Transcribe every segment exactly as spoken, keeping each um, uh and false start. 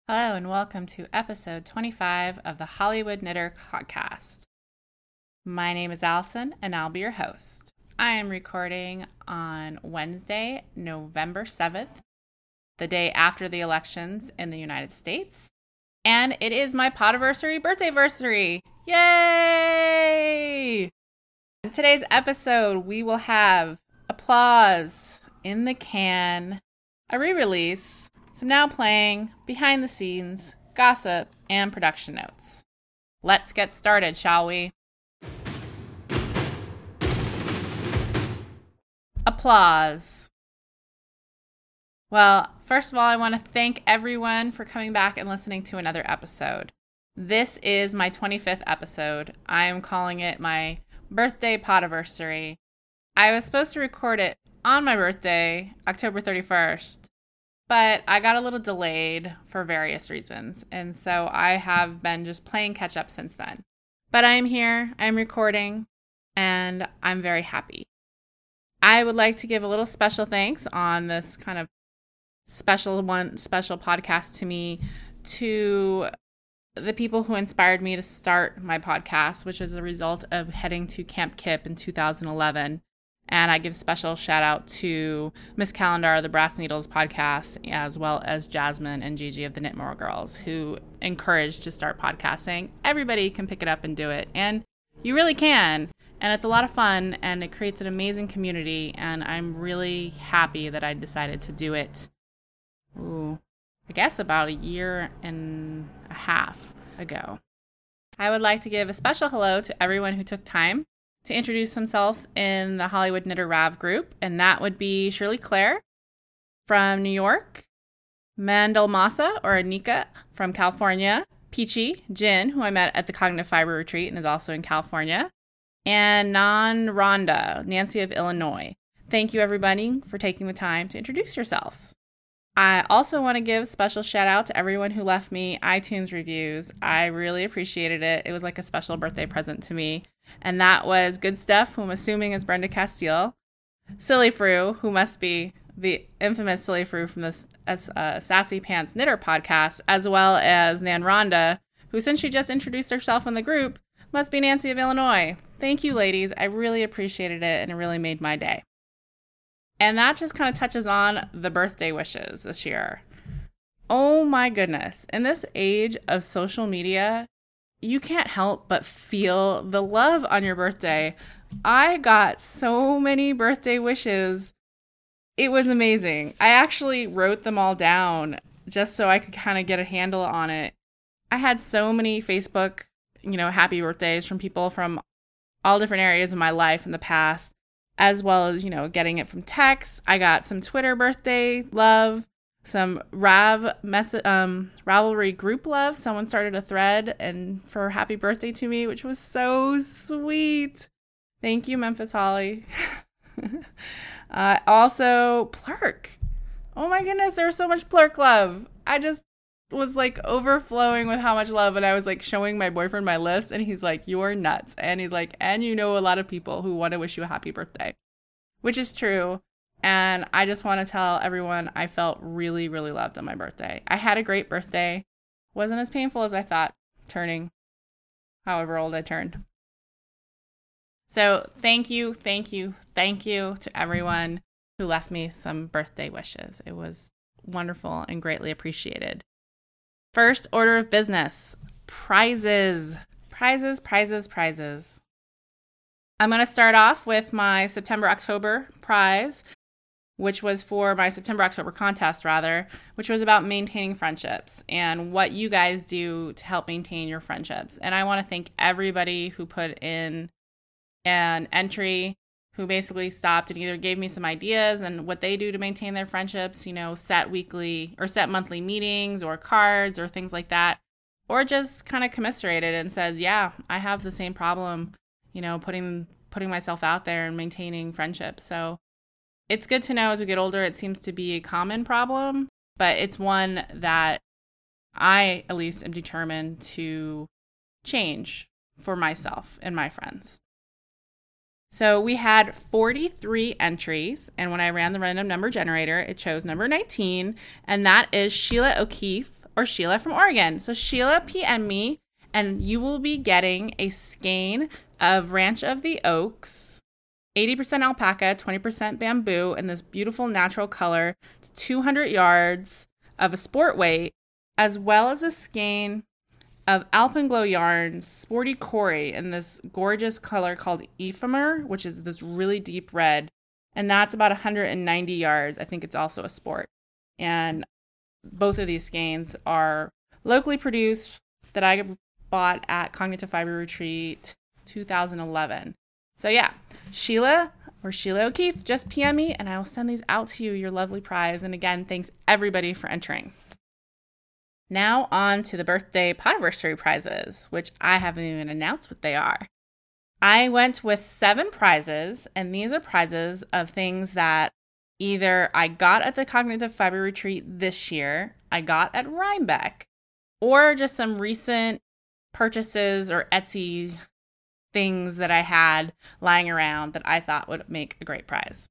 Hello and welcome to episode twenty-five of the Hollywood Knitter podcast. My name is Allison and I'll be your host. I am recording on Wednesday, November seventh, the day after the elections in the United States. And it is my podiversary birthdayversary. Yay! In today's episode, we will have applause in the can, a re-release, some now playing, behind the scenes, gossip, and production notes. Let's get started, shall we? Applause. Well, first of all, I want to thank everyone for coming back and listening to another episode. This is my twenty-fifth episode. I am calling it my birthday podiversary. I was supposed to record it on my birthday, October thirty-first. But I got a little delayed for various reasons, and so I have been just playing catch up since then. But I'm here, I'm recording, and I'm very happy. I would like to give a little special thanks on this kind of special one, special podcast to me, to the people who inspired me to start my podcast, which is a result of heading to Camp Kip in two thousand eleven. And I give special shout out to Miss Calendar, the Brass Needles podcast, as well as Jasmine and Gigi of the Knitmore Girls, who encouraged to start podcasting. Everybody can pick it up and do it. And you really can. And it's a lot of fun, and it creates an amazing community. And I'm really happy that I decided to do it, ooh, I guess about a year and a half ago. I would like to give a special hello to everyone who took time to introduce themselves in the Hollywood Knitter Rav group, and that would be Shirley Claire from New York, Mandel Massa or Anika from California, Peachy Jin, who I met at the Cognitive Fiber Retreat and is also in California, and Nan Rhonda, Nancy of Illinois. Thank you, everybody, for taking the time to introduce yourselves. I also want to give a special shout out to everyone who left me iTunes reviews. I really appreciated it. It was like a special birthday present to me. And that was Good Stuff, who I'm assuming is Brenda Castile, Silly Fru, who must be the infamous Silly Fru from the uh, Sassy Pants Knitter podcast, as well as Nan Rhonda, who, since she just introduced herself in the group, must be Nancy of Illinois. Thank you, ladies. I really appreciated it, and it really made my day. And that just kind of touches on the birthday wishes this year. Oh my goodness. In this age of social media, you can't help but feel the love on your birthday. I got so many birthday wishes. It was amazing. I actually wrote them all down just so I could kind of get a handle on it. I had so many Facebook, you know, happy birthdays from people from all different areas of my life in the past, as well as, you know, getting it from texts. I got some Twitter birthday love, some Rav mess um Ravelry group love. Someone started a thread and for happy birthday to me, which was so sweet. Thank you, Memphis Holly. uh, also, Plurk. Oh my goodness, there was so much Plurk love. I just was like overflowing with how much love, and I was like showing my boyfriend my list, and he's like, "You're nuts," and he's like, "And you know a lot of people who want to wish you a happy birthday," which is true. And I just want to tell everyone I felt really, really loved on my birthday. I had a great birthday. Wasn't as painful as I thought, turning however old I turned. So thank you, thank you, thank you to everyone who left me some birthday wishes. It was wonderful and greatly appreciated. First order of business, prizes, prizes, prizes, prizes. I'm going to start off with my September-October prize, which was for my September-October contest, rather, which was about maintaining friendships and what you guys do to help maintain your friendships. And I want to thank everybody who put in an entry, who basically stopped and either gave me some ideas and what they do to maintain their friendships, you know, set weekly or set monthly meetings or cards or things like that, or just kind of commiserated and says, yeah, I have the same problem, you know, putting putting myself out there and maintaining friendships. So it's good to know as we get older, it seems to be a common problem, but it's one that I, at least, am determined to change for myself and my friends. So we had forty-three entries, and when I ran the random number generator, it chose number nineteen, and that is Sheila O'Keefe or Sheila from Oregon. So Sheila P M me, and you will be getting a skein of Ranch of the Oaks, eighty percent alpaca, twenty percent bamboo, in this beautiful natural color. It's two hundred yards of a sport weight, as well as a skein of Alpenglow yarns, Sporty Cory, in this gorgeous color called Ephemer, which is this really deep red. And that's about one hundred ninety yards. I think it's also a sport. And both of these skeins are locally produced that I bought at Cognitive Fiber Retreat two thousand eleven. So yeah, Sheila or Sheila O'Keefe, just P M me and I will send these out to you, your lovely prize. And again, thanks everybody for entering. Now on to the birthday podiversary prizes, which I haven't even announced what they are. I went with seven prizes, and these are prizes of things that either I got at the Cognitive Fiber Retreat this year, I got at Rhinebeck, or just some recent purchases or Etsy things that I had lying around that I thought would make a great prize.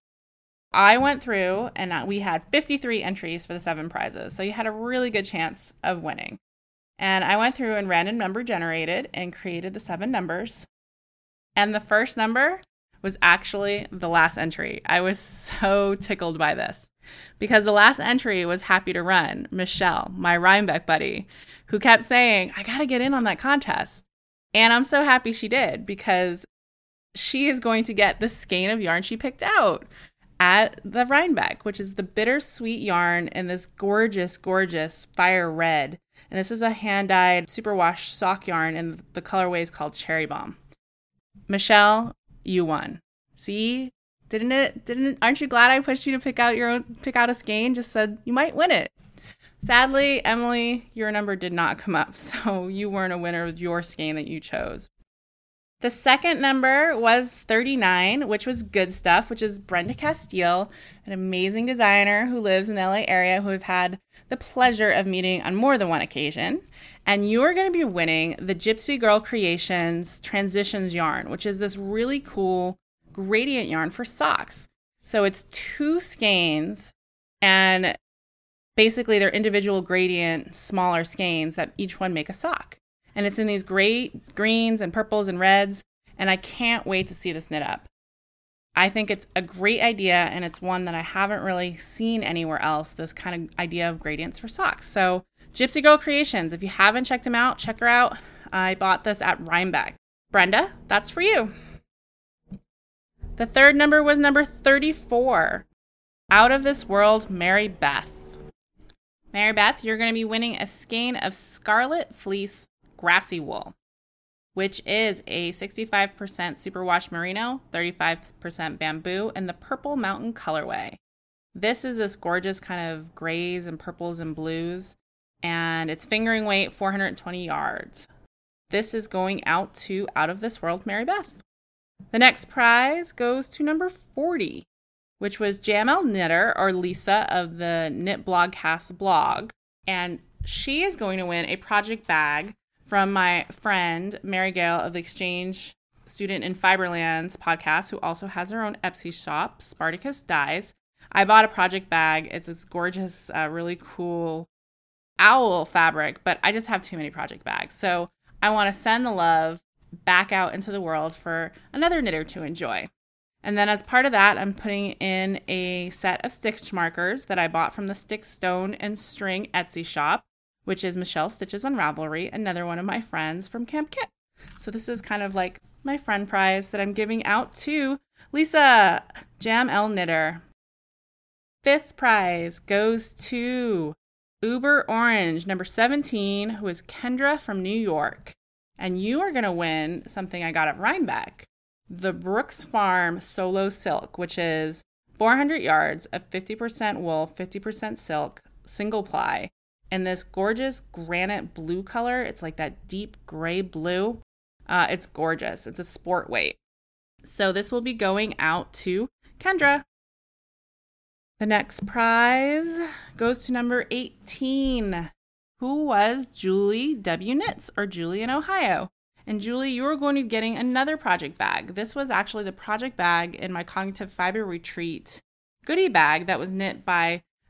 I went through and we had fifty-three entries for the seven prizes, so you had a really good chance of winning. And I went through and random number generated and created the seven numbers. And the first number was actually the last entry. I was so tickled by this because the last entry was Happy to Run, Michelle, my Rhinebeck buddy, who kept saying, I got to get in on that contest. And I'm so happy she did because she is going to get the skein of yarn she picked out at the Rhinebeck, which is the bittersweet yarn in this gorgeous, gorgeous fire red. And this is a hand-dyed superwash sock yarn, and the colorway is called Cherry Bomb. Michelle, you won. See, didn't it? Didn't? Aren't you glad I pushed you to pick out your own, pick out a skein? Just said you might win it. Sadly, Emily, your number did not come up, so you weren't a winner with your skein that you chose. The second number was thirty-nine, which was Good Stuff, which is Brenda Castile, an amazing designer who lives in the L A area who I've had the pleasure of meeting on more than one occasion. And you are going to be winning the Gypsy Girl Creations Transitions yarn, which is this really cool gradient yarn for socks. So it's two skeins, and basically they're individual gradient, smaller skeins that each one make a sock. And it's in these great greens and purples and reds. And I can't wait to see this knit up. I think it's a great idea. And it's one that I haven't really seen anywhere else, this kind of idea of gradients for socks. So Gypsy Girl Creations, if you haven't checked them out, check her out. I bought this at Rhinebeck. Brenda, that's for you. The third number was number thirty-four. Out of This World, Mary Beth. Mary Beth, you're going to be winning a skein of Scarlet Fleece Grassy Wool, which is a sixty-five percent superwash merino, thirty-five percent bamboo, and the Purple Mountain colorway. This is this gorgeous kind of grays and purples and blues, and it's fingering weight four hundred twenty yards. This is going out to Out of This World, Mary Beth. The next prize goes to number forty, which was Jamel Knitter, or Lisa of the Knit Blogcast blog, and she is going to win a project bag from my friend Mary Gale of the Exchange Student in Fiberlands podcast, who also has her own Etsy shop, Spartacus Dyes. I bought a project bag. It's this gorgeous, uh, really cool owl fabric, but I just have too many project bags. So I want to send the love back out into the world for another knitter to enjoy. And then as part of that, I'm putting in a set of stitch markers that I bought from the Stick, Stone, and String Etsy shop, which is Michelle Stitches on Ravelry, another one of my friends from Camp Kit. So this is kind of like my friend prize that I'm giving out to Lisa, Jam L Knitter. Fifth prize goes to Uber Orange, number seventeen, who is Kendra from New York. And you are going to win something I got at Rhinebeck, the Brooks Farm Solo Silk, which is four hundred yards of fifty percent wool, fifty percent silk, single ply. In this gorgeous granite blue color. It's like that deep gray blue. Uh, it's gorgeous. It's a sport weight. So this will be going out to Kendra. The next prize goes to number eighteen, who was Julie W. Knits, or Julie in Ohio. And Julie, you are going to be getting another project bag. This was actually the project bag in my Cognitive Fiber Retreat goodie bag that was knit by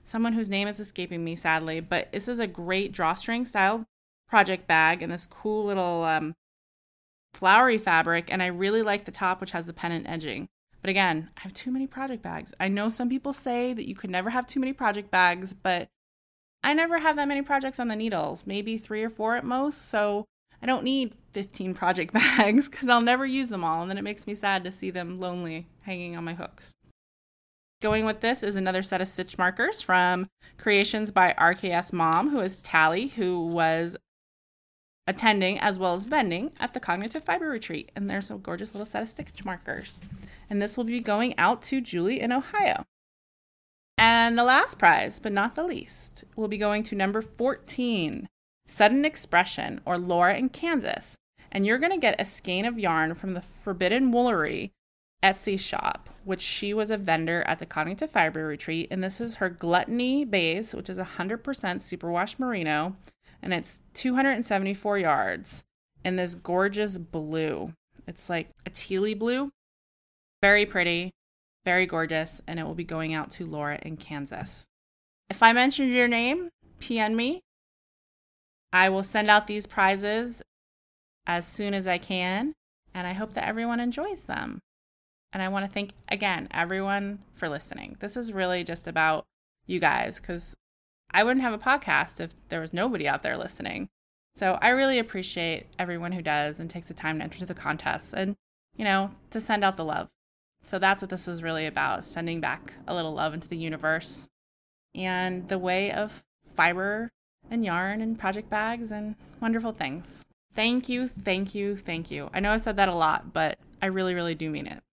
someone whose name is escaping me sadly, but this is a great drawstring style project bag in this cool little um, flowery fabric, and I really like the top, which has the pennant edging. But again, I have too many project bags. I know some people say that you could never have too many project bags, but I never have that many projects on the needles, maybe three or four at most, so I don't need fifteen project bags because I'll never use them all, and then it makes me sad to see them lonely hanging on my hooks. Going with this is another set of stitch markers from Creations by R K S Mom, who is Tally, who was attending as well as vending at the Cognitive Fiber Retreat. And there's a gorgeous little set of stitch markers. And this will be going out to Julie in Ohio. And the last prize, but not the least, will be going to number fourteen, Sudden Expression, or Laura in Kansas. And you're going to get a skein of yarn from the Forbidden Woolery Etsy shop, which she was a vendor at the Cognitive Fiber Retreat. And this is her Gluttony base, which is one hundred percent superwash merino. And it's two hundred seventy-four yards in this gorgeous blue. It's like a tealy blue. Very pretty, very gorgeous, and it will be going out to Laura in Kansas. If I mentioned your name, P M me. I will send out these prizes as soon as I can, and I hope that everyone enjoys them. And I want to thank, again, everyone for listening. This is really just about you guys, because I wouldn't have a podcast if there was nobody out there listening. So I really appreciate everyone who does and takes the time to enter the contest and, you know, to send out the love. So that's what this is really about, sending back a little love into the universe and the way of fiber and yarn and project bags and wonderful things. Thank you, thank you, thank you. I know I said that a lot, but I really, really do mean it.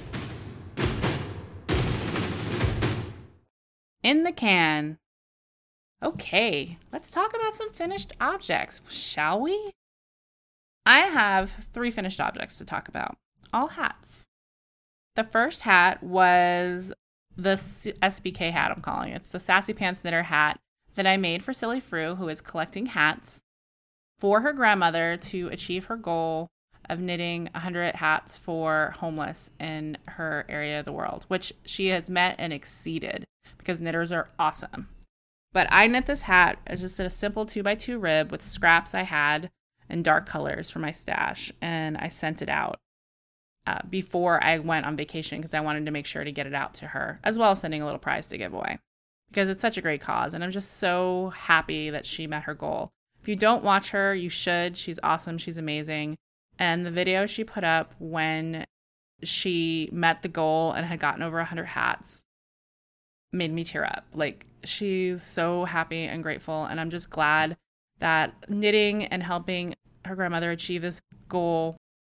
In the can. Okay, let's talk about some finished objects, shall we? I have three finished objects to talk about, all hats. The first hat was the S B K hat, I'm calling it. It's the Sassy Pants Knitter hat that I made for Silly Fru, who is collecting hats for her grandmother to achieve her goal of knitting one hundred hats for homeless in her area of the world, which she has met and exceeded because knitters are awesome. But I knit this hat as just a simple two by two rib with scraps I had in dark colors for my stash, and I sent it out uh, before I went on vacation because I wanted to make sure to get it out to her, as well as sending a little prize to give away because it's such a great cause, and I'm just so happy that she met her goal. If you don't watch her, you should. She's awesome. She's amazing. And the video she put up when she met the goal and had gotten over one hundred hats made me tear up. Like, she's so happy and grateful, and I'm just glad that knitting and helping her grandmother achieve this goal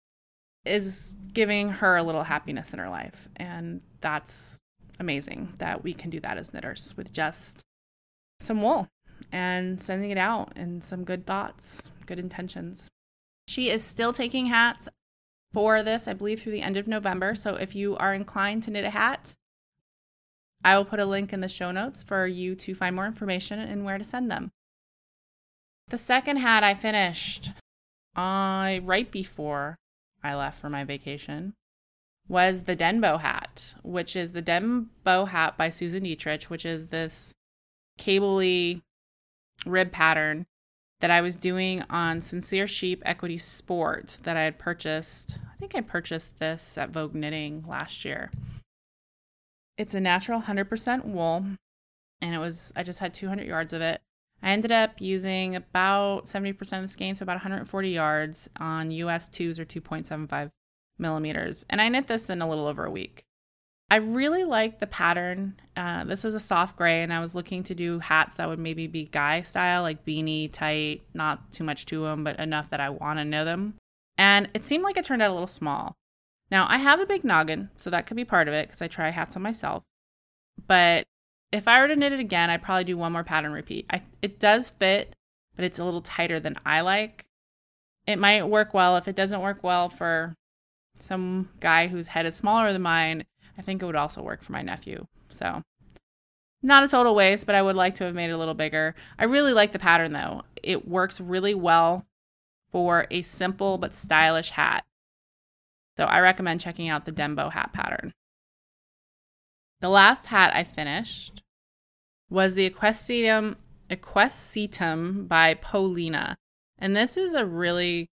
is giving her a little happiness in her life. And that's amazing that we can do that as knitters with just some wool and sending it out and some good thoughts, good intentions. She is still taking hats for this, I believe, through the end of November. So if you are inclined to knit a hat, I will put a link in the show notes for you to find more information and where to send them. The second hat I finished uh, right before I left for my vacation was the Denbo hat, which is the Denbo hat by Susan Dietrich, which is this cable-y rib pattern that I was doing on Sincere Sheep Equity Sport that I had purchased. I think I purchased this at Vogue Knitting last year. It's a natural one hundred percent wool, and it was, I just had two hundred yards of it. I ended up using about seventy percent of the skein, so about one hundred forty yards on U S twos or two point seven five millimeters. And I knit this in a little over a week. I really like the pattern. Uh, this is a soft gray, and I was looking to do hats that would maybe be guy style, like beanie, tight, not too much to them, but enough that I want to know them. And it seemed like it turned out a little small. Now, I have a big noggin, so that could be part of it because I try hats on myself. But if I were to knit it again, I'd probably do one more pattern repeat. I, it does fit, but it's a little tighter than I like. It might work well. If it doesn't work well for some guy whose head is smaller than mine, I think it would also work for my nephew. So, not a total waste, but I would like to have made it a little bigger. I really like the pattern, though. It works really well for a simple but stylish hat. So I recommend checking out the Denbo hat pattern. The last hat I finished was the Equestitum, Equestitum by Polina. And this is a really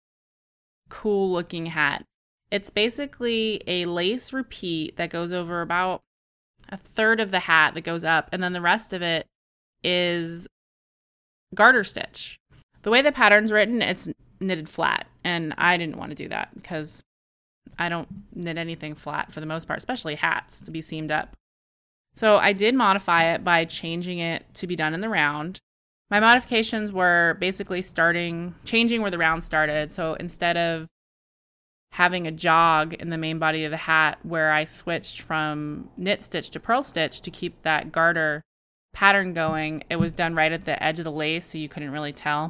cool looking hat. It's basically a lace repeat that goes over about a third of the hat that goes up, and then the rest of it is garter stitch. The way the pattern's written, it's knitted flat, and I didn't want to do that because I don't knit anything flat for the most part, especially hats to be seamed up. So I did modify it by changing it to be done in the round. My modifications were basically starting, changing where the round started. So instead of having a jog in the main body of the hat where I switched from knit stitch to purl stitch to keep that garter pattern going, it was done right at the edge of the lace so you couldn't really tell.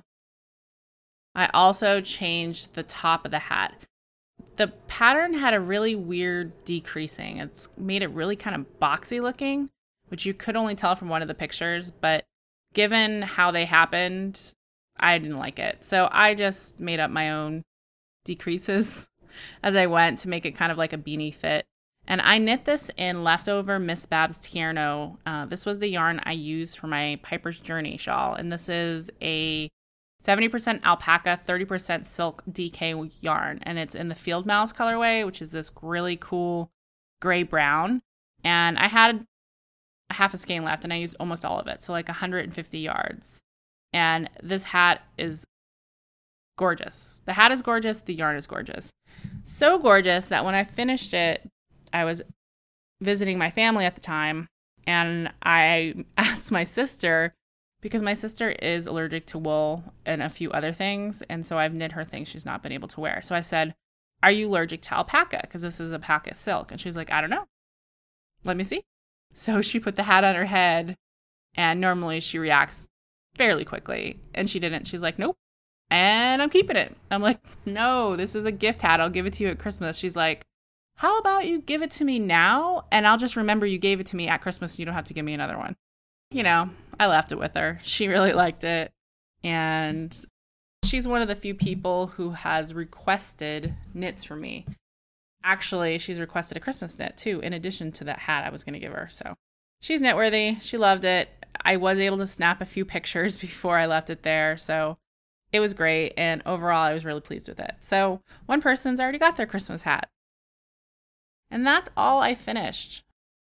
I also changed the top of the hat. The pattern had a really weird decreasing. It's made it really kind of boxy looking, which you could only tell from one of the pictures, but given how they happened, I didn't like it. So I just made up my own decreases as I went to make it kind of like a beanie fit. And I knit this in leftover Miss Babs Tierno. Uh, this was the yarn I used for my Piper's Journey shawl. And this is a seventy percent alpaca, thirty percent silk D K yarn. And it's in the Field Mouse colorway, which is this really cool gray brown. And I had a half a skein left and I used almost all of it. So like one hundred fifty yards. And this hat is gorgeous. The hat is gorgeous. The yarn is gorgeous. So gorgeous that when I finished it, I was visiting my family at the time, and I asked my sister, because my sister is allergic to wool and a few other things, and so I've knit her things she's not been able to wear. So I said, are you allergic to alpaca? Because this is alpaca silk. And she's like, I don't know. Let me see. So she put the hat on her head, and normally she reacts fairly quickly, and she didn't. She's like, nope. And I'm keeping it. I'm like, no, this is a gift hat. I'll give it to you at Christmas. She's like, how about you give it to me now? And I'll just remember you gave it to me at Christmas. And you don't have to give me another one. You know, I left it with her. She really liked it. And she's one of the few people who has requested knits from me. Actually, she's requested a Christmas knit too, in addition to that hat I was going to give her. So she's knitworthy. She loved it. I was able to snap a few pictures before I left it there. So it was great, and overall, I was really pleased with it. So one person's already got their Christmas hat. And that's all I finished.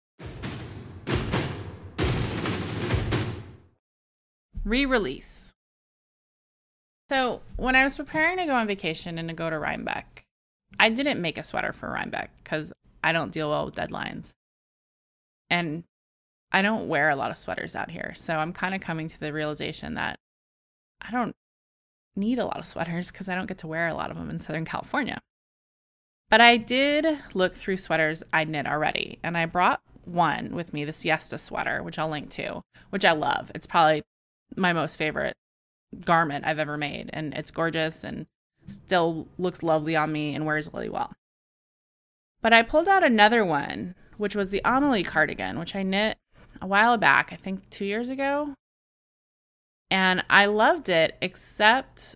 Re-release. So when I was preparing to go on vacation and to go to Rhinebeck, I didn't make a sweater for Rhinebeck because I don't deal well with deadlines. And I don't wear a lot of sweaters out here. So I'm kind of coming to the realization that I don't need a lot of sweaters because I don't get to wear a lot of them in Southern California. But I did look through sweaters I knit already, and I brought one with me, the Siesta sweater, which I'll link to, which I love. It's probably my most favorite garment I've ever made, and it's gorgeous and still looks lovely on me and wears really well. But I pulled out another one, which was the Amelie cardigan, which I knit a while back, I think two years ago. And I loved it, except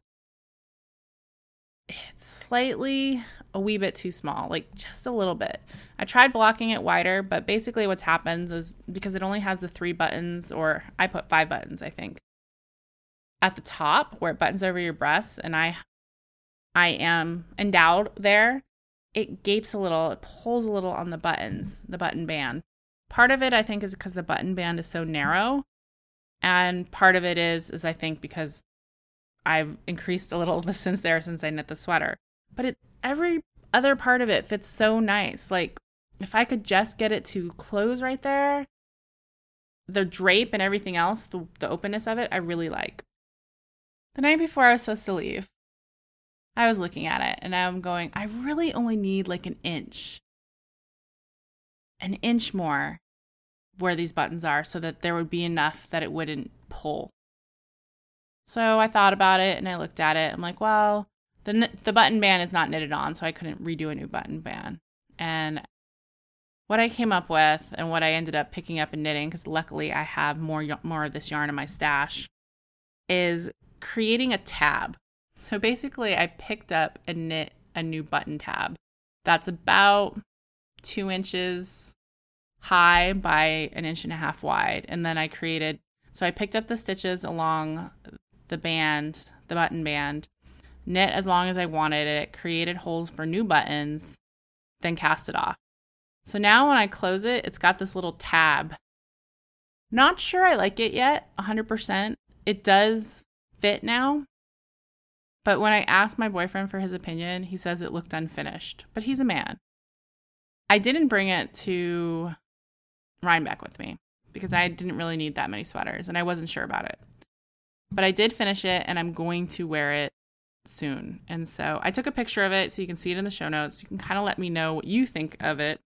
it's slightly a wee bit too small, like just a little bit. I tried blocking it wider, but basically what happens is because it only has the three buttons, or I put five buttons, I think, at the top where it buttons over your breasts, and I I am endowed there, it gapes a little, it pulls a little on the buttons, the button band. Part of it, I think, is because the button band is so narrow. And part of it is, is I think because I've increased a little distance there since I knit the sweater. But it, every other part of it fits so nice. Like, if I could just get it to close right there, the drape and everything else, the, the openness of it, I really like. The night before I was supposed to leave, I was looking at it and I'm going, I really only need like an inch. An inch more where these buttons are so that there would be enough that it wouldn't pull. So I thought about it and I looked at it. I'm like, well, the the button band is not knitted on, so I couldn't redo a new button band. And what I came up with and what I ended up picking up and knitting, because luckily I have more more of this yarn in my stash, is creating a tab. So basically I picked up and knit a new button tab that's about two inches high by an inch and a half wide. And then I created, so I picked up the stitches along the band, the button band, knit as long as I wanted it, created holes for new buttons, then cast it off. So now when I close it, it's got this little tab. Not sure I like it yet, one hundred percent. It does fit now. But when I asked my boyfriend for his opinion, he says it looked unfinished. But he's a man. I didn't bring it to Rhinebeck with me because I didn't really need that many sweaters and I wasn't sure about it. But I did finish it and I'm going to wear it soon. And so I took a picture of it so you can see it in the show notes. You can kind of let me know what you think of it.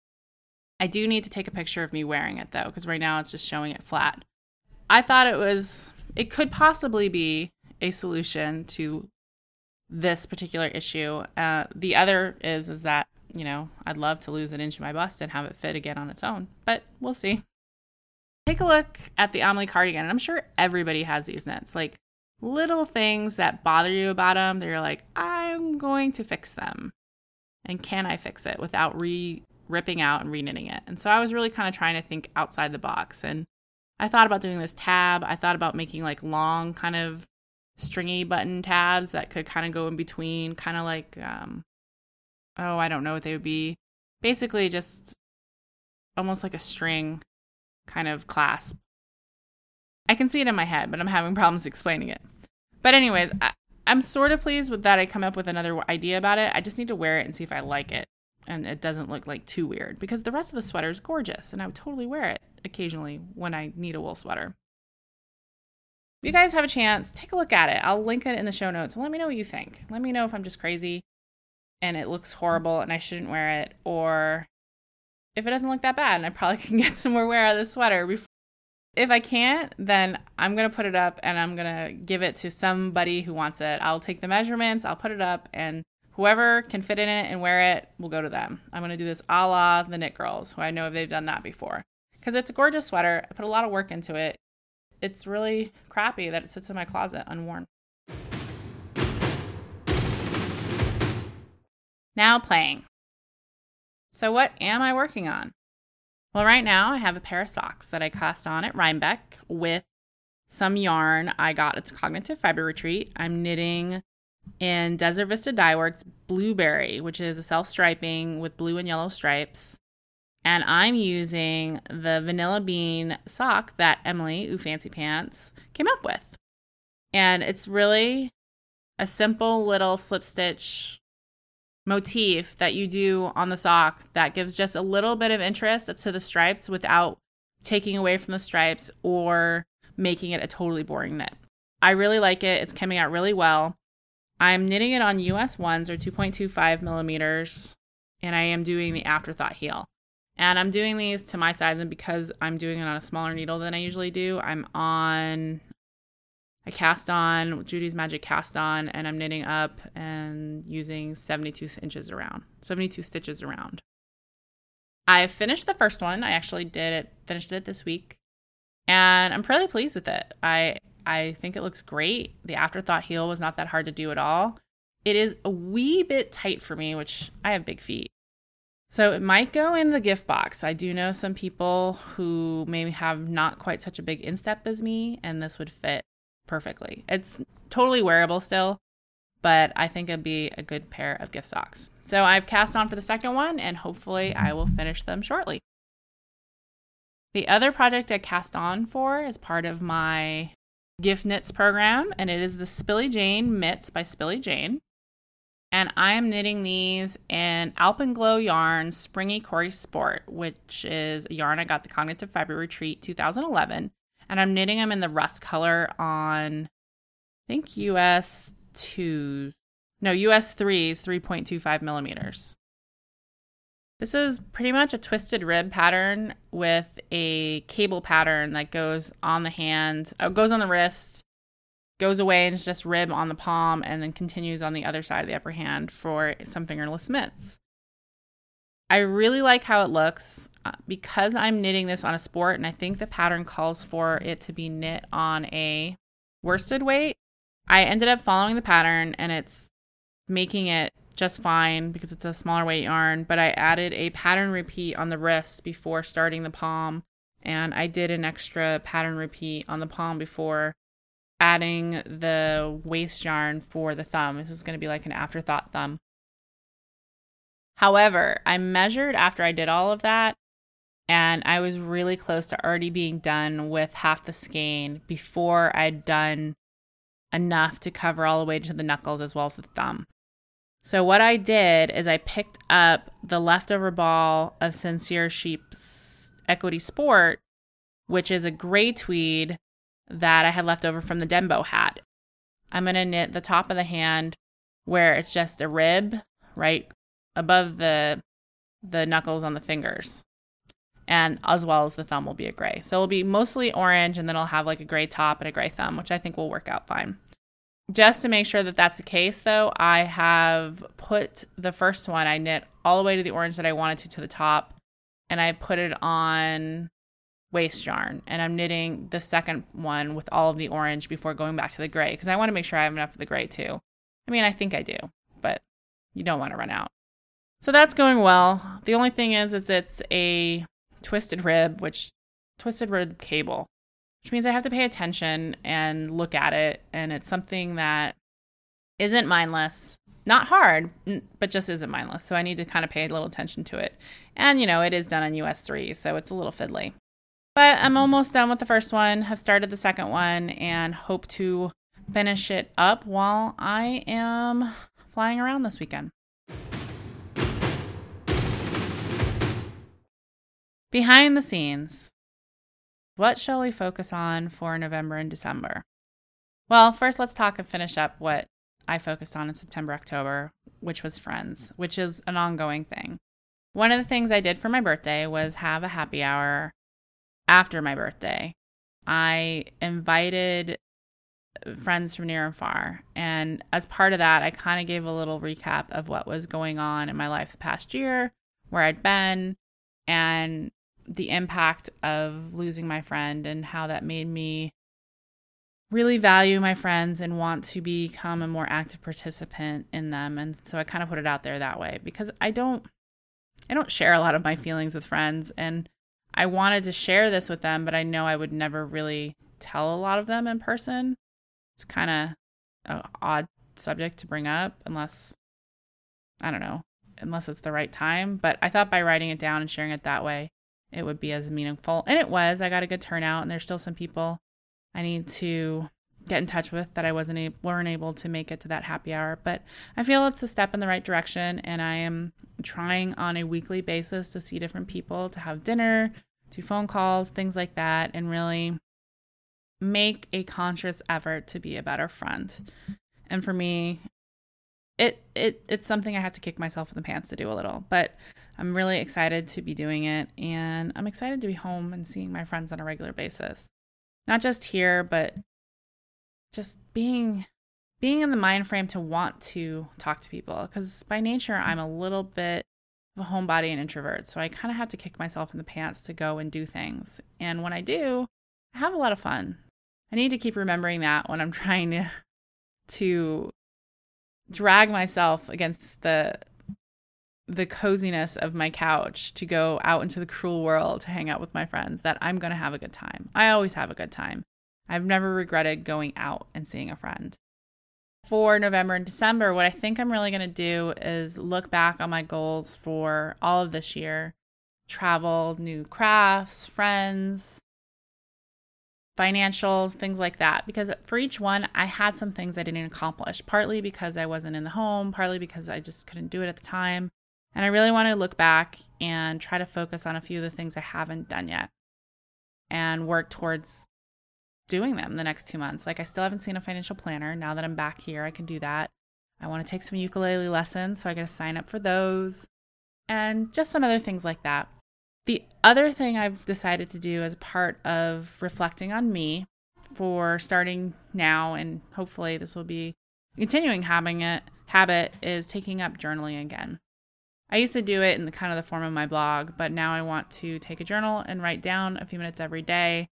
I do need to take a picture of me wearing it though, because right now it's just showing it flat. I thought it was, it could possibly be a solution to this particular issue. Uh, the other is, is that, you know, I'd love to lose an inch of my bust and have it fit again on its own, but we'll see. Take a look at the Amelie cardigan. And I'm sure everybody has these knits, like little things that bother you about them. They're like, I'm going to fix them. And can I fix it without re ripping out and re-knitting it? And so I was really kind of trying to think outside the box. And I thought about doing this tab. I thought about making like long kind of stringy button tabs that could kind of go in between, kind of like, um, oh, I don't know what they would be. Basically just almost like a string kind of clasp. I can see it in my head, but I'm having problems explaining it. But anyways, I, I'm sort of pleased with that. I come up with another idea about it. I just need to wear it and see if I like it. And it doesn't look like too weird because the rest of the sweater is gorgeous and I would totally wear it occasionally when I need a wool sweater. If you guys have a chance, take a look at it. I'll link it in the show notes and let me know what you think. Let me know if I'm just crazy and it looks horrible and I shouldn't wear it, or if it doesn't look that bad and I probably can get some more wear out of this sweater. Before. If I can't, then I'm going to put it up and I'm going to give it to somebody who wants it. I'll take the measurements, I'll put it up, and whoever can fit in it and wear it will go to them. I'm going to do this a la the Knit Girls, who I know they've done that before. Because it's a gorgeous sweater. I put a lot of work into it. It's really crappy that it sits in my closet unworn. Now playing. So what am I working on? Well, right now I have a pair of socks that I cast on at Rhinebeck with some yarn I got at Cognitive Fiber Retreat. I'm knitting in Desert Vista Dye Works Blueberry, which is a self-striping with blue and yellow stripes. And I'm using the Vanilla Bean sock that Emily, Ooh Fancy Pants, came up with. And it's really a simple little slip stitch motif that you do on the sock that gives just a little bit of interest to the stripes without taking away from the stripes or making it a totally boring knit. I really like it. It's coming out really well. I'm knitting it on U S ones or two point two five millimeters, and I am doing the Afterthought heel. And I'm doing these to my size, and because I'm doing it on a smaller needle than I usually do, I'm on, I cast on Judy's Magic Cast On, and I'm knitting up and using seventy-two inches around, seventy-two stitches around. I finished the first one. I actually did it, finished it this week, and I'm pretty pleased with it. I I think it looks great. The Afterthought heel was not that hard to do at all. It is a wee bit tight for me, which I have big feet. So it might go in the gift box. I do know some people who maybe have not quite such a big instep as me, and this would fit perfectly. It's totally wearable still, but I think it'd be a good pair of gift socks. So I've cast on for the second one, and hopefully I will finish them shortly. The other project I cast on for is part of my Gift Knits program, and it is the Spilly Jane Mitts by Spilly Jane. And I'm knitting these in Alpenglow yarn Springy Cory Sport, which is a yarn I got the Cognitive Fiber Retreat two thousand eleven. And I'm knitting them in the rust color on, I think, U S two, no, U S threes, three point two five millimeters. This is pretty much a twisted rib pattern with a cable pattern that goes on the hand, uh, goes on the wrist, goes away and it's just rib on the palm, and then continues on the other side of the upper hand for some fingerless mitts. I really like how it looks uh, because I'm knitting this on a sport, and I think the pattern calls for it to be knit on a worsted weight. I ended up following the pattern, and it's making it just fine because it's a smaller weight yarn, but I added a pattern repeat on the wrists before starting the palm, and I did an extra pattern repeat on the palm before adding the waist yarn for the thumb. This is going to be like an afterthought thumb. However, I measured after I did all of that, and I was really close to already being done with half the skein before I'd done enough to cover all the way to the knuckles as well as the thumb. So what I did is I picked up the leftover ball of Sincere Sheep's Equity Sport, which is a gray tweed that I had left over from the Dembo hat. I'm going to knit the top of the hand where it's just a rib right above the the knuckles on the fingers. And as well as the thumb will be a gray. So it'll be mostly orange, and then I'll have like a gray top and a gray thumb, which I think will work out fine. Just to make sure that that's the case, though, I have put the first one, I knit all the way to the orange that I wanted to to the top, and I put it on waist yarn. And I'm knitting the second one with all of the orange before going back to the gray, because I want to make sure I have enough of the gray too. I mean, I think I do, but you don't want to run out. So that's going well. The only thing is, is it's a twisted rib, which twisted rib cable, which means I have to pay attention and look at it. And it's something that isn't mindless, not hard, but just isn't mindless. So I need to kind of pay a little attention to it. And, you know, it is done on U S three, so it's a little fiddly. But I'm almost done with the first one, have started the second one, and hope to finish it up while I am flying around this weekend. Behind the scenes, what shall we focus on for November and December? Well, first let's talk and finish up what I focused on in September, October, which was Friends, which is an ongoing thing. One of the things I did for my birthday was have a happy hour after my birthday. I invited friends from near and far, and as part of that, I kind of gave a little recap of what was going on in my life the past year, where I'd been, and the impact of losing my friend and how that made me really value my friends and want to become a more active participant in them. And so I kind of put it out there that way because I don't, I don't share a lot of my feelings with friends, and I wanted to share this with them, but I know I would never really tell a lot of them in person. It's kind of an odd subject to bring up unless, I don't know, unless it's the right time. But I thought by writing it down and sharing it that way, it would be as meaningful. And it was. I got a good turnout, and there's still some people I need to get in touch with that I wasn't able, weren't able to make it to that happy hour. But I feel it's a step in the right direction, and I am trying on a weekly basis to see different people, to have dinner, do phone calls, things like that, and really make a conscious effort to be a better friend. And for me, It it it's something I have to kick myself in the pants to do a little, but I'm really excited to be doing it, and I'm excited to be home and seeing my friends on a regular basis. Not just here, but just being being in the mind frame to want to talk to people, because by nature I'm a little bit of a homebody and introvert, so I kind of have to kick myself in the pants to go and do things. And when I do, I have a lot of fun. I need to keep remembering that when I'm trying to to drag myself against the the coziness of my couch to go out into the cruel world to hang out with my friends, that I'm going to have a good time. I always have a good time. I've never regretted going out and seeing a friend. For November and December, what I think I'm really going to do is look back on my goals for all of this year. Travel, new crafts, friends, financials, things like that. Because for each one, I had some things I didn't accomplish, partly because I wasn't in the home, partly because I just couldn't do it at the time. And I really want to look back and try to focus on a few of the things I haven't done yet and work towards doing them the next two months. Like, I still haven't seen a financial planner. Now that I'm back here, I can do that. I want to take some ukulele lessons, so I got to sign up for those, and just some other things like that. The other thing I've decided to do as part of reflecting on me for starting now, and hopefully this will be continuing having it habit, is taking up journaling again. I used to do it in the kind of the form of my blog, but now I want to take a journal and write down a few minutes every day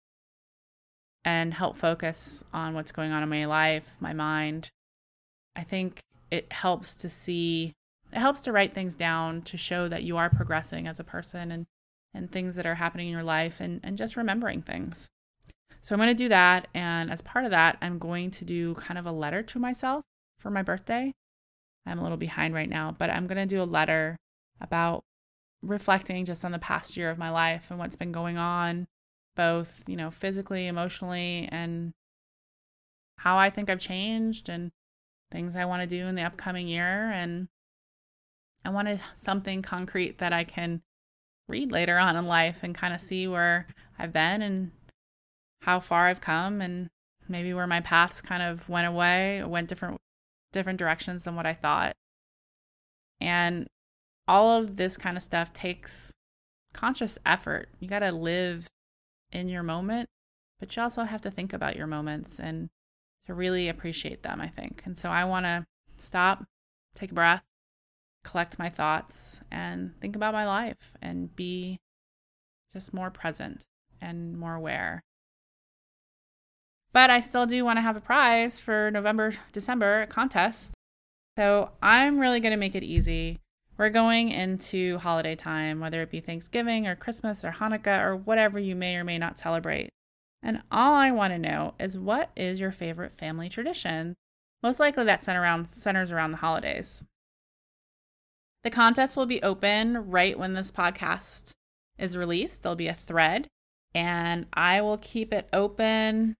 and help focus on what's going on in my life, my mind. I think it helps to see it helps to write things down to show that you are progressing as a person and, and things that are happening in your life and, and just remembering things. So I'm going to do that. And as part of that, I'm going to do kind of a letter to myself for my birthday. I'm a little behind right now, but I'm going to do a letter about reflecting just on the past year of my life and what's been going on, both, you know, physically, emotionally, and how I think I've changed and things I want to do in the upcoming year. And I wanted something concrete that I can read later on in life and kind of see where I've been and how far I've come and maybe where my paths kind of went away, went different different directions than what I thought. And all of this kind of stuff takes conscious effort. You got to live in your moment, but you also have to think about your moments and to really appreciate them, I think. And so I want to stop, take a breath, collect my thoughts, and think about my life and be just more present and more aware. But I still do want to have a prize for November, December contest. So I'm really going to make it easy. We're going into holiday time, whether it be Thanksgiving or Christmas or Hanukkah or whatever you may or may not celebrate. And all I want to know is, what is your favorite family tradition? Most likely that center around, centers around the holidays. The contest will be open right when this podcast is released. There'll be a thread, and I will keep it open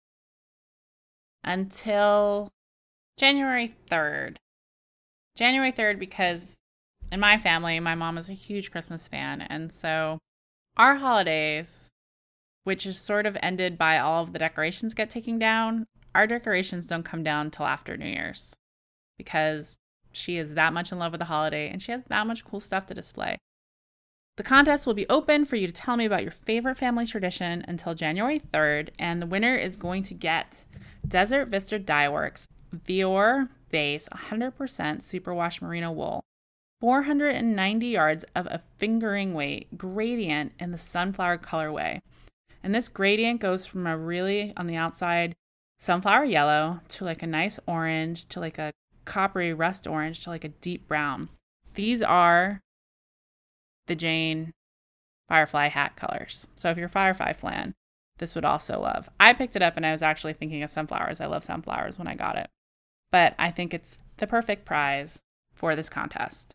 until January third. January third, because in my family, my mom is a huge Christmas fan. And so our holidays, which is sort of ended by all of the decorations get taken down, our decorations don't come down till after New Year's because she is that much in love with the holiday and she has that much cool stuff to display. The contest will be open for you to tell me about your favorite family tradition until January third, and the winner is going to get Desert Vista Dye Works Vior Base one hundred percent Superwash Merino Wool, four hundred ninety yards of a fingering weight gradient in the sunflower colorway. And this gradient goes from a really, on the outside, sunflower yellow to like a nice orange to like a coppery rust orange to like a deep brown. These are the Jane Firefly hat colors. So if you're a Firefly fan, this would also love. I picked it up and I was actually thinking of sunflowers. I love sunflowers when I got it. But I think it's the perfect prize for this contest.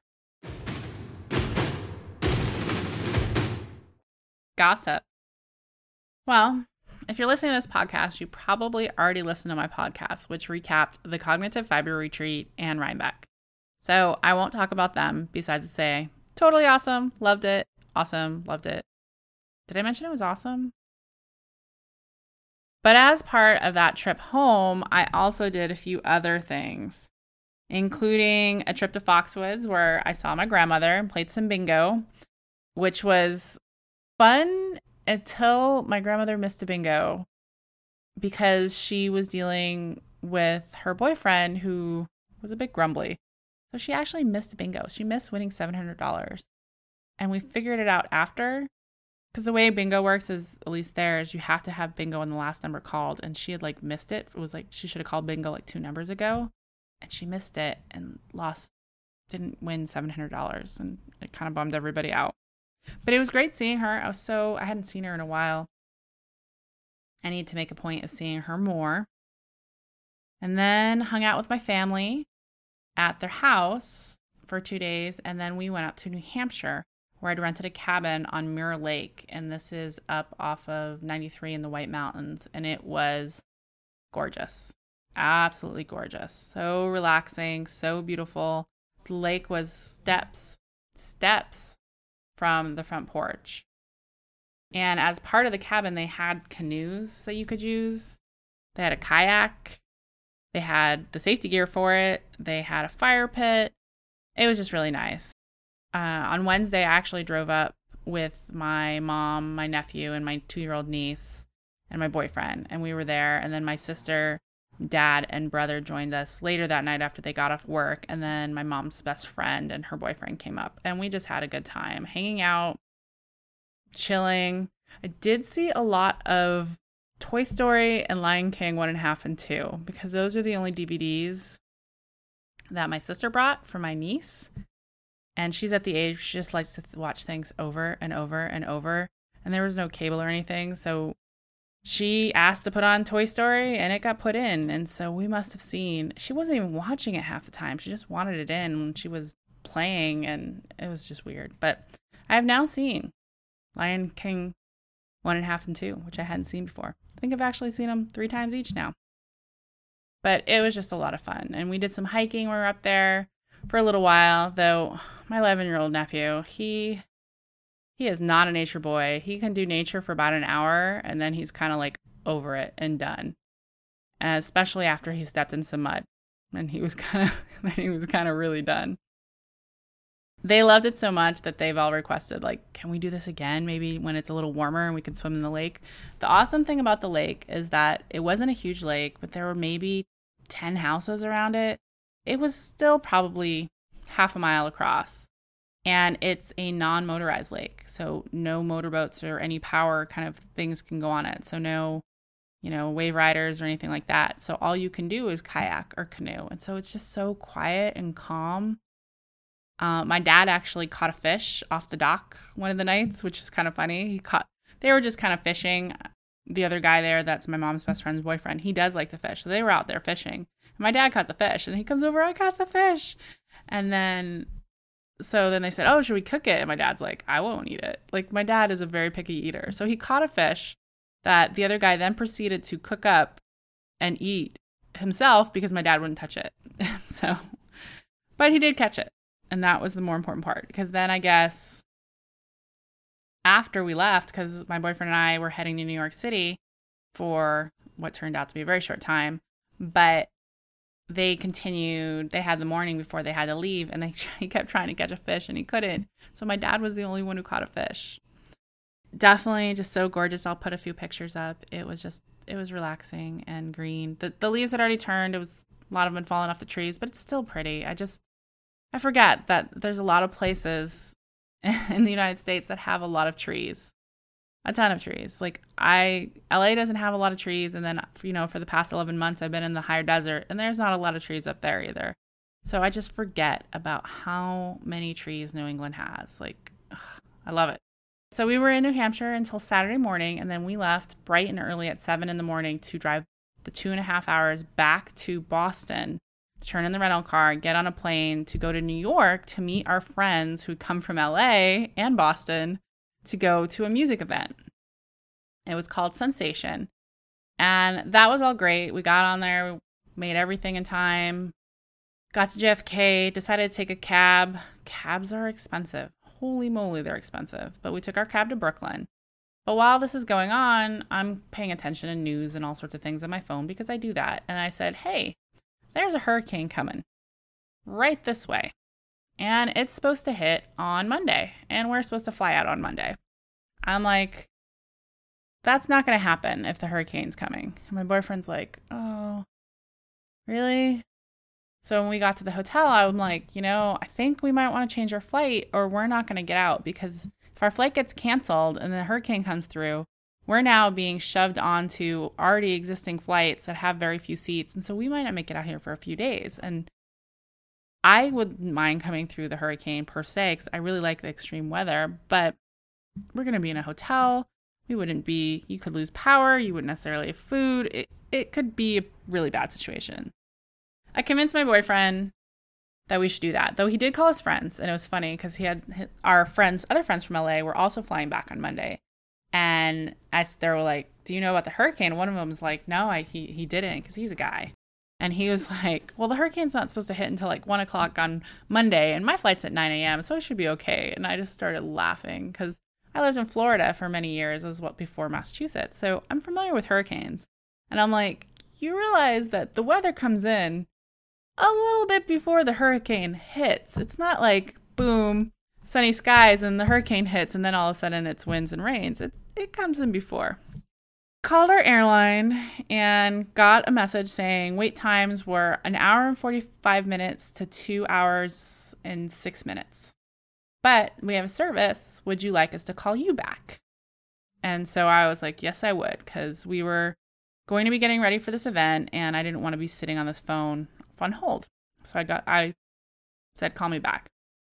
Gossip. Well, if you're listening to this podcast, you probably already listened to my podcast, which recapped the Cognitive Fiber Retreat and Rhinebeck. So I won't talk about them besides to say, totally awesome, loved it, awesome, loved it. Did I mention it was awesome? But as part of that trip home, I also did a few other things, including a trip to Foxwoods where I saw my grandmother and played some bingo, which was fun until my grandmother missed a bingo because she was dealing with her boyfriend who was a bit grumbly. So she actually missed a bingo. She missed winning seven hundred dollars. And we figured it out after, because the way bingo works is, at least there, is you have to have bingo in the last number called. And she had like missed it. It was like she should have called bingo like two numbers ago. And she missed it and lost, didn't win seven hundred dollars. And it kind of bummed everybody out. But it was great seeing her. I was so, I hadn't seen her in a while. I need to make a point of seeing her more. And then hung out with my family at their house for two days. And then we went up to New Hampshire, where I'd rented a cabin on Mirror Lake. And this is up off of ninety-three in the White Mountains. And it was gorgeous. Absolutely gorgeous. So relaxing, so beautiful. The lake was steps, steps from the front porch. And as part of the cabin, they had canoes that you could use. They had a kayak. They had the safety gear for it. They had a fire pit. It was just really nice. Uh, on Wednesday, I actually drove up with my mom, my nephew, and my two-year-old niece and my boyfriend. And we were there. And then my sister, dad, and brother joined us later that night after they got off work. And then my mom's best friend and her boyfriend came up. And we just had a good time hanging out, chilling. I did see a lot of Toy Story and Lion King one and a half and two, because those are the only D V Ds that my sister brought for my niece. And she's at the age she just likes to th- watch things over and over and over. And there was no cable or anything. So she asked to put on Toy Story and it got put in. And so we must have seen, she wasn't even watching it half the time. She just wanted it in when she was playing, and it was just weird. But I have now seen Lion King one and a half and two, which I hadn't seen before. I think I've actually seen them three times each now. But it was just a lot of fun. And we did some hiking. We were up there for a little while, though my eleven-year-old nephew, he he is not a nature boy. He can do nature for about an hour, and then he's kind of like over it and done. And especially after he stepped in some mud. And he was kind of then he was kind of really done. They loved it so much that they've all requested, like, can we do this again? Maybe when it's a little warmer and we can swim in the lake. The awesome thing about the lake is that it wasn't a huge lake, but there were maybe ten houses around it. It was still probably half a mile across. And it's a non-motorized lake. So no motorboats or any power kind of things can go on it. So no, you know, wave riders or anything like that. So all you can do is kayak or canoe. And so it's just so quiet and calm. Uh, my dad actually caught a fish off the dock one of the nights, which is kind of funny. He caught, they were just kind of fishing. The other guy there, that's my mom's best friend's boyfriend, he does like to fish. So they were out there fishing. And my dad caught the fish and he comes over, I caught the fish. And then, so then they said, oh, should we cook it? And my dad's like, I won't eat it. Like, my dad is a very picky eater. So he caught a fish that the other guy then proceeded to cook up and eat himself because my dad wouldn't touch it. So, but he did catch it. And that was the more important part, because then I guess after we left, because my boyfriend and I were heading to New York City for what turned out to be a very short time, but they continued, they had the morning before they had to leave, and they he kept trying to catch a fish and he couldn't. So my dad was the only one who caught a fish. Definitely just so gorgeous. I'll put a few pictures up. It was just, it was relaxing and green. The, the leaves had already turned. It was, a lot of them had fallen off the trees, but it's still pretty. I just, I forget that there's a lot of places in the United States that have a lot of trees, a ton of trees. Like I, L A doesn't have a lot of trees. And then, you know, for the past eleven months, I've been in the higher desert and there's not a lot of trees up there either. So I just forget about how many trees New England has. Like, ugh, I love it. So we were in New Hampshire until Saturday morning. And then we left bright and early at seven in the morning to drive the two and a half hours back to Boston, turn in the rental car, get on a plane to go to New York to meet our friends who'd come from L A and Boston to go to a music event. It was called Sensation. And that was all great. We got on there, made everything in time, got to J F K, decided to take a cab. Cabs are expensive. Holy moly, they're expensive. But we took our cab to Brooklyn. But while this is going on, I'm paying attention to news and all sorts of things on my phone because I do that. And I said, hey, there's a hurricane coming right this way. And it's supposed to hit on Monday. And we're supposed to fly out on Monday. I'm like, that's not going to happen if the hurricane's coming. And my boyfriend's like, oh, really? So when we got to the hotel, I'm like, you know, I think we might want to change our flight or we're not going to get out, because if our flight gets canceled and the hurricane comes through, we're now being shoved onto already existing flights that have very few seats. And so we might not make it out here for a few days. And I wouldn't mind coming through the hurricane per se, because I really like the extreme weather, but we're going to be in a hotel. We wouldn't be, you could lose power. You wouldn't necessarily have food. It, it could be a really bad situation. I convinced my boyfriend that we should do that, though he did call his friends. And it was funny because he had our friends, other friends from L A were also flying back on Monday. And as they were like, do you know about the hurricane? One of them was like, no, I, he, he didn't, because he's a guy. And he was like, well, the hurricane's not supposed to hit until like one o'clock on Monday. And my flight's at nine a.m., so it should be okay. And I just started laughing because I lived in Florida for many years, as what before Massachusetts. So I'm familiar with hurricanes. And I'm like, you realize that the weather comes in a little bit before the hurricane hits. It's not like, boom, sunny skies and the hurricane hits and then all of a sudden it's winds and rains. It it comes in before. Called our airline and got a message saying wait times were an hour and forty-five minutes to two hours and six minutes. But we have a service. Would you like us to call you back? And so I was like, yes, I would, because we were going to be getting ready for this event and I didn't want to be sitting on this phone on hold. So I got, I said, call me back.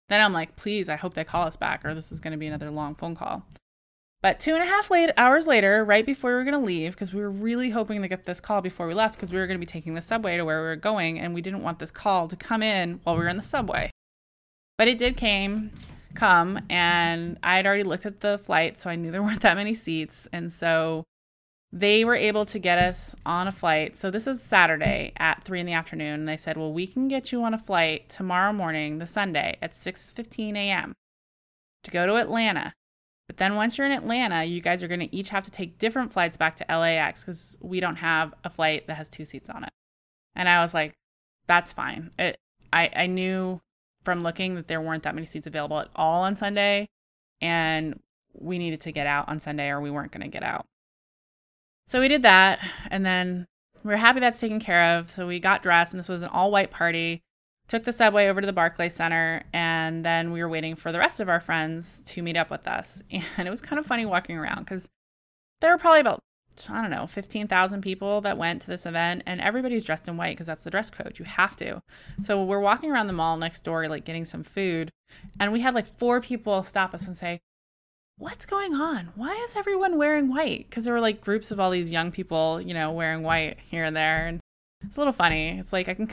Then I'm like, please, I hope they call us back or this is going to be another long phone call. But two and a half late hours later, right before we were going to leave, because we were really hoping to get this call before we left, because we were going to be taking the subway to where we were going, and we didn't want this call to come in while we were in the subway. But it did came, come, and I had already looked at the flight, so I knew there weren't that many seats, and so they were able to get us on a flight. So this is Saturday at three in the afternoon, and they said, well, we can get you on a flight tomorrow morning, the Sunday, at six fifteen a.m. to go to Atlanta. But then once you're in Atlanta, you guys are going to each have to take different flights back to L A X because we don't have a flight that has two seats on it. And I was like, that's fine. It, I, I knew from looking that there weren't that many seats available at all on Sunday, and we needed to get out on Sunday or we weren't going to get out. So we did that, and then we were happy that's taken care of. So we got dressed, and this was an all-white party. Took the subway over to the Barclays Center, and then we were waiting for the rest of our friends to meet up with us. And it was kind of funny walking around because there were probably about, I don't know, fifteen thousand people that went to this event, and everybody's dressed in white because that's the dress code. You have to. So we're walking around the mall next door, like getting some food, and we had like four people stop us and say, what's going on? Why is everyone wearing white? Because there were like groups of all these young people, you know, wearing white here and there. And it's a little funny. It's like I can...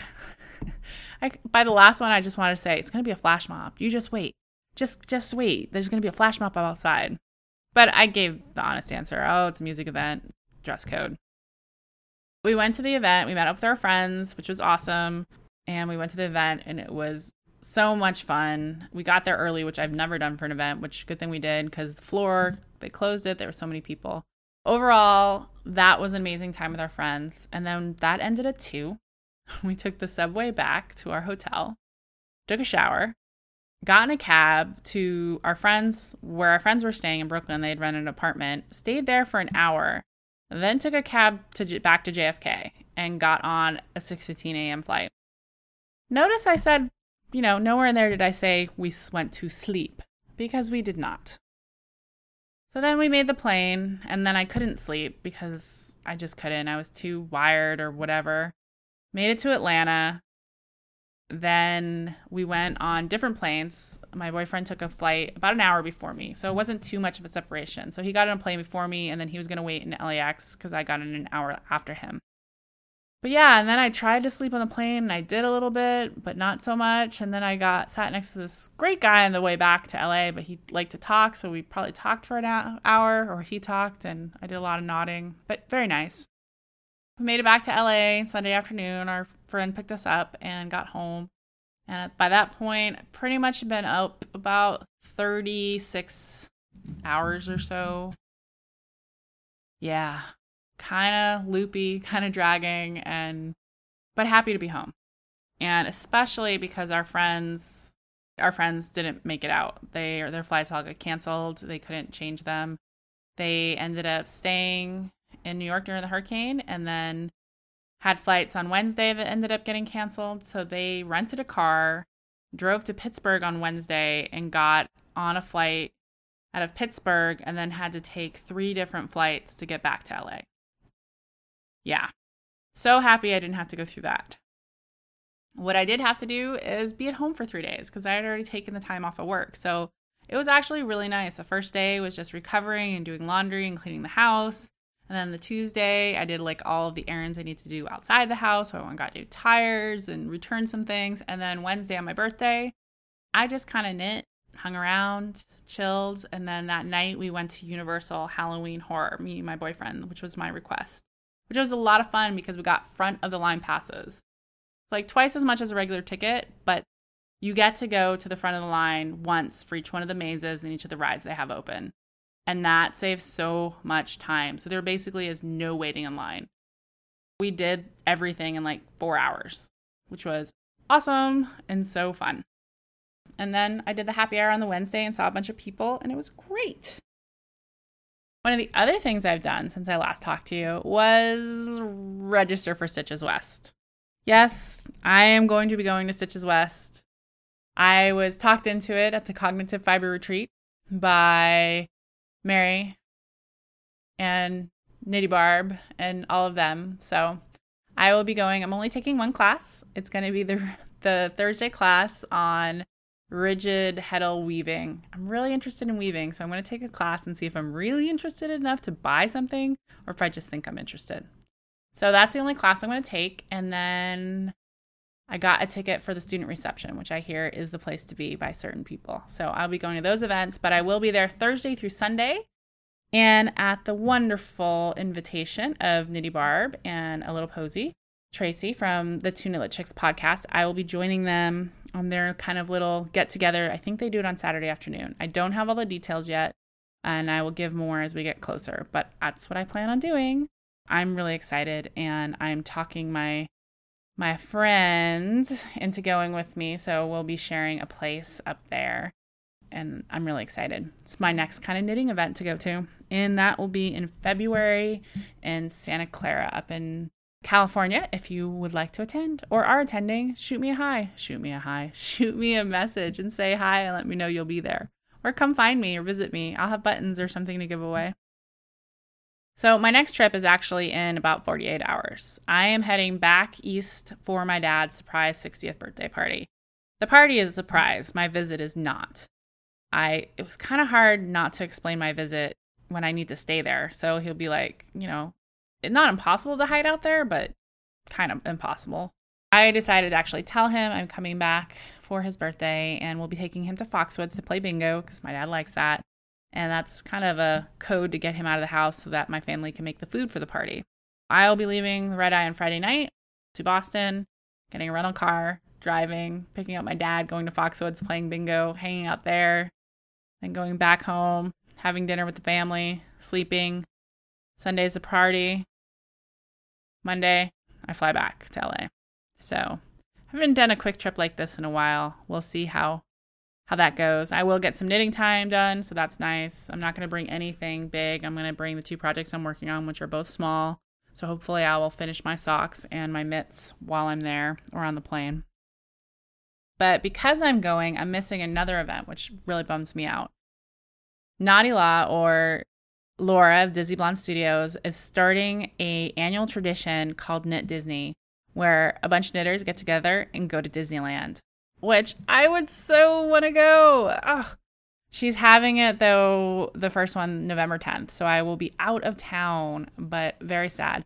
I, by the last one, I just wanted to say, it's going to be a flash mob. You just wait. Just just wait. There's going to be a flash mob outside. But I gave the honest answer. Oh, it's a music event. Dress code. We went to the event. We met up with our friends, which was awesome. And we went to the event, and it was so much fun. We got there early, which I've never done for an event, which good thing we did because the floor, they closed it. There were so many people. Overall, that was an amazing time with our friends. And then that ended at two. We took the subway back to our hotel, took a shower, got in a cab to our friends, where our friends were staying in Brooklyn. They had rented an apartment, stayed there for an hour, then took a cab to back to J F K and got on a six fifteen a.m. flight. Notice I said, you know, nowhere in there did I say we went to sleep, because we did not. So then we made the plane, and then I couldn't sleep because I just couldn't. I was too wired or whatever. Made it to Atlanta. Then we went on different planes. My boyfriend took a flight about an hour before me, so it wasn't too much of a separation. So he got on a plane before me, and then he was going to wait in L A X because I got in an hour after him. But yeah, and then I tried to sleep on the plane, and I did a little bit, but not so much. And then I got sat next to this great guy on the way back to L A, but he liked to talk, so we probably talked for an hour, or he talked, and I did a lot of nodding, but very nice. We made it back to L A Sunday afternoon. Our friend picked us up and got home. And by that point, pretty much been up about thirty-six hours or so. Yeah, kind of loopy, kind of dragging, and but happy to be home. And especially because our friends, our friends didn't make it out. They their flights all got canceled. They couldn't change them. They ended up staying in New York during the hurricane, and then had flights on Wednesday that ended up getting canceled. So they rented a car, drove to Pittsburgh on Wednesday, and got on a flight out of Pittsburgh, and then had to take three different flights to get back to L A. Yeah. So happy I didn't have to go through that. What I did have to do is be at home for three days because I had already taken the time off of work. So it was actually really nice. The first day was just recovering and doing laundry and cleaning the house. And then the Tuesday, I did like all of the errands I need to do outside the house. So I got to do tires and return some things. And then Wednesday on my birthday, I just kind of knit, hung around, chilled. And then that night we went to Universal Halloween Horror, me and my boyfriend, which was my request, which was a lot of fun because we got front of the line passes. It's like twice as much as a regular ticket, but you get to go to the front of the line once for each one of the mazes and each of the rides they have open. And that saves so much time. So there basically is no waiting in line. We did everything in like four hours, which was awesome and so fun. And then I did the happy hour on the Wednesday and saw a bunch of people, and it was great. One of the other things I've done since I last talked to you was register for Stitches West. Yes, I am going to be going to Stitches West. I was talked into it at the Cognitive Fiber Retreat by Mary and Nitty Barb and all of them. So I will be going. I'm only taking one class. It's going to be the the Thursday class on rigid heddle weaving. I'm really interested in weaving, so I'm going to take a class and see if I'm really interested enough to buy something or if I just think I'm interested. So that's the only class I'm going to take. And then I got a ticket for the student reception, which I hear is the place to be by certain people. So I'll be going to those events, but I will be there Thursday through Sunday. And at the wonderful invitation of Knitty Barb and a little posy, Tracy from the Two Knitlet Chicks podcast, I will be joining them on their kind of little get together. I think they do it on Saturday afternoon. I don't have all the details yet, and I will give more as we get closer, but that's what I plan on doing. I'm really excited, and I'm talking my my friends into going with me, so we'll be sharing a place up there, and I'm really excited. It's my next kind of knitting event to go to, and that will be in February in Santa Clara up in California. If you would like to attend or are attending, shoot me a hi, shoot me a hi, shoot me a message and say hi and let me know you'll be there. Or come find me or visit me. I'll have buttons or something to give away. So my next trip is actually in about forty-eight hours. I am heading back east for my dad's surprise sixtieth birthday party. The party is a surprise. My visit is not. I it was kind of hard not to explain my visit when I need to stay there. So he'll be like, you know, it's not impossible to hide out there, but kind of impossible. I decided to actually tell him I'm coming back for his birthday, and we'll be taking him to Foxwoods to play bingo because my dad likes that. And that's kind of a code to get him out of the house so that my family can make the food for the party. I'll be leaving the Red Eye on Friday night to Boston, getting a rental car, driving, picking up my dad, going to Foxwoods, playing bingo, hanging out there, then going back home, having dinner with the family, sleeping. Sunday's the party. Monday, I fly back to L A. So I haven't done a quick trip like this in a while. We'll see how how that goes. I will get some knitting time done, so that's nice. I'm not going to bring anything big. I'm going to bring the two projects I'm working on, which are both small. So hopefully I will finish my socks and my mitts while I'm there or on the plane. But because I'm going, I'm missing another event, which really bums me out. Naughty Law, or Laura of Dizzy Blonde Studios, is starting a annual tradition called Knit Disney, where a bunch of knitters get together and go to Disneyland, which I would so want to go. Oh, she's having it, though, the first one, November tenth, so I will be out of town, but very sad.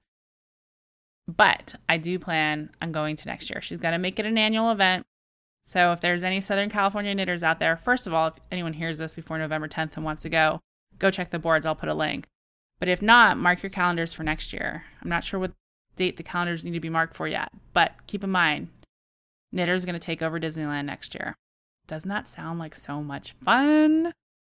But I do plan on going to next year. She's going to make it an annual event. So if there's any Southern California knitters out there, first of all, if anyone hears this before November tenth and wants to go, go check the boards. I'll put a link. But if not, mark your calendars for next year. I'm not sure what date the calendars need to be marked for yet, but keep in mind, Knitter's going to take over Disneyland next year. Doesn't that sound like so much fun?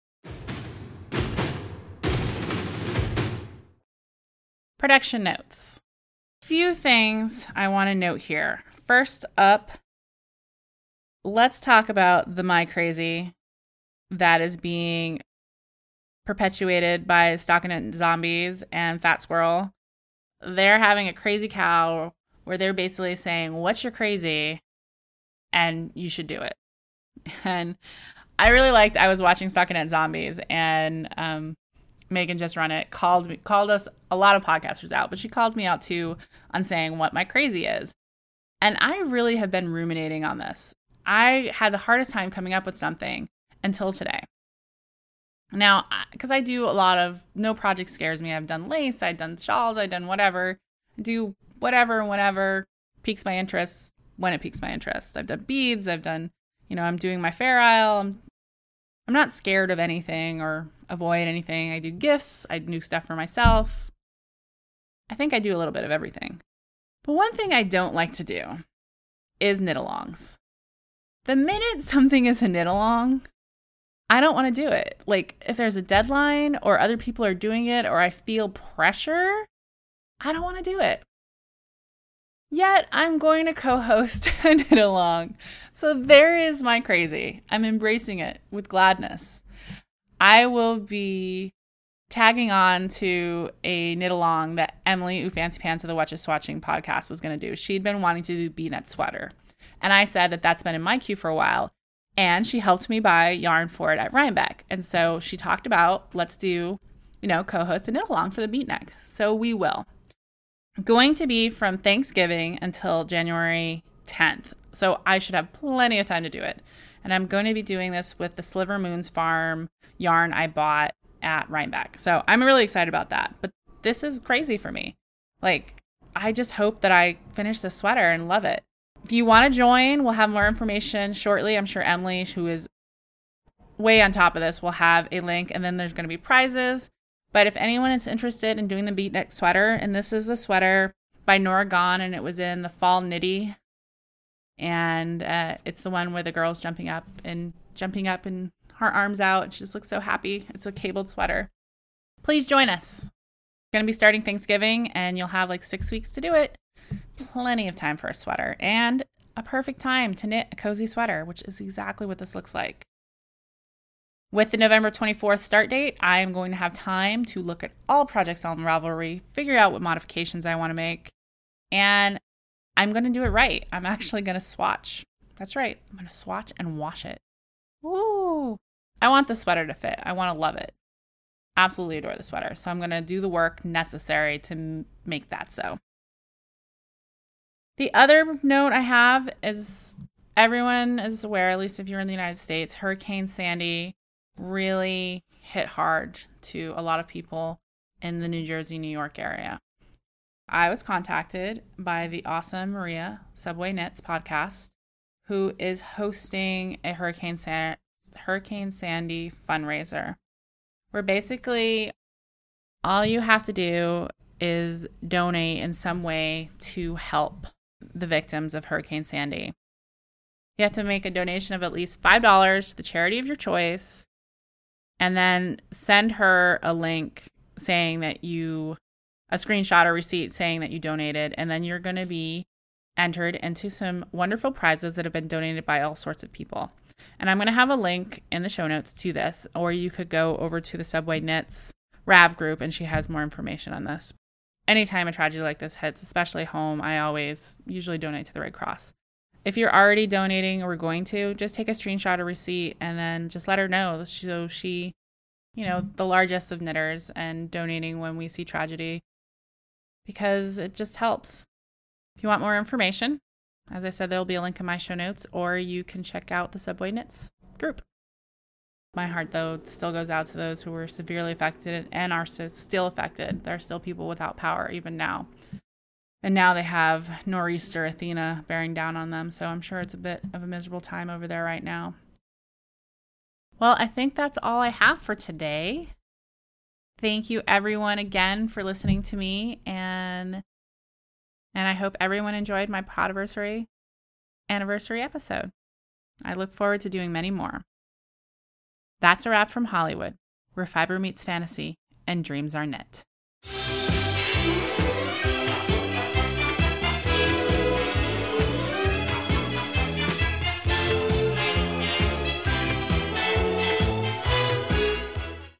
Production notes. Few things I want to note here. First up, let's talk about the My Crazy that is being perpetuated by Stockinette Zombies and Fat Squirrel. They're having a crazy cow where they're basically saying, what's your crazy? And you should do it. And I really liked, I was watching Stockinette Zombies, and um, Megan Just Run It called me, called us, a lot of podcasters out, but she called me out too on saying what my crazy is. And I really have been ruminating on this. I had the hardest time coming up with something until today. Now, because I do a lot of, no project scares me. I've done lace, I've done shawls, I've done whatever. I do whatever, whenever piques my interest, when it piques my interest. I've done beads, I've done, you know, I'm doing my Fair Isle. I'm, I'm not scared of anything or avoid anything. I do gifts, I do stuff for myself. I think I do a little bit of everything. But one thing I don't like to do is knit-alongs. The minute something is a knit-along, I don't want to do it. Like, if there's a deadline or other people are doing it or I feel pressure, I don't want to do it. Yet, I'm going to co-host a knit-along. So there is my crazy. I'm embracing it with gladness. I will be tagging on to a knit-along that Emily, Ooh Fancy Pants of the Watches Swatching podcast was going to do. She'd been wanting to do B-net sweater. And I said that that's been in my queue for a while. And she helped me buy yarn for it at Rhinebeck. And so she talked about, let's do, you know, co-host a knit-along for the beatnik. So we will. Going to be from Thanksgiving until January tenth. So I should have plenty of time to do it. And I'm going to be doing this with the Sliver Moons Farm yarn I bought at Rhinebeck. So I'm really excited about that. But this is crazy for me. Like, I just hope that I finish this sweater and love it. If you want to join, we'll have more information shortly. I'm sure Emily, who is way on top of this, will have a link, and then there's going to be prizes. But if anyone is interested in doing the beatnik sweater, and this is the sweater by Nora Gone, and it was in the Fall Knitty, and uh, it's the one where the girl's jumping up and jumping up and her arms out. She just looks so happy. It's a cabled sweater. Please join us. We're going to be starting Thanksgiving, and you'll have like six weeks to do it. Plenty of time for a sweater, and a perfect time to knit a cozy sweater, which is exactly what this looks like. With the November twenty-fourth start date, I am going to have time to look at all projects on Ravelry, figure out what modifications I want to make, and I'm going to do it right. I'm actually going to swatch. That's right. I'm going to swatch and wash it. Woo! I want the sweater to fit. I want to love it. Absolutely adore the sweater. So I'm going to do the work necessary to m- make that so. The other note I have is everyone is aware, at least if you're in the United States, Hurricane Sandy really hit hard to a lot of people in the New Jersey, New York area. I was contacted by the awesome Maria Subway Knits podcast, who is hosting a Hurricane San- Hurricane Sandy fundraiser, where basically all you have to do is donate in some way to help the victims of Hurricane Sandy. You have to make a donation of at least five dollars to the charity of your choice, and then send her a link saying that you, a screenshot or receipt saying that you donated, and then you're going to be entered into some wonderful prizes that have been donated by all sorts of people. And I'm going to have a link in the show notes to this, or you could go over to the Subway Knits Rav group, and she has more information on this. Anytime a tragedy like this hits, especially home, I always usually donate to the Red Cross. If you're already donating or going to, just take a screenshot or receipt and then just let her know. So she, you know, the largest of knitters, and donating when we see tragedy, because it just helps. If you want more information, as I said, there'll be a link in my show notes, or you can check out the Subway Knits group. My heart, though, still goes out to those who were severely affected and are still affected. There are still people without power even now. And now they have Nor'easter Athena bearing down on them, so I'm sure it's a bit of a miserable time over there right now. Well, I think that's all I have for today. Thank you, everyone, again for listening to me, and and I hope everyone enjoyed my Podiversary anniversary episode. I look forward to doing many more. That's a wrap from Hollywood, where fiber meets fantasy and dreams are knit.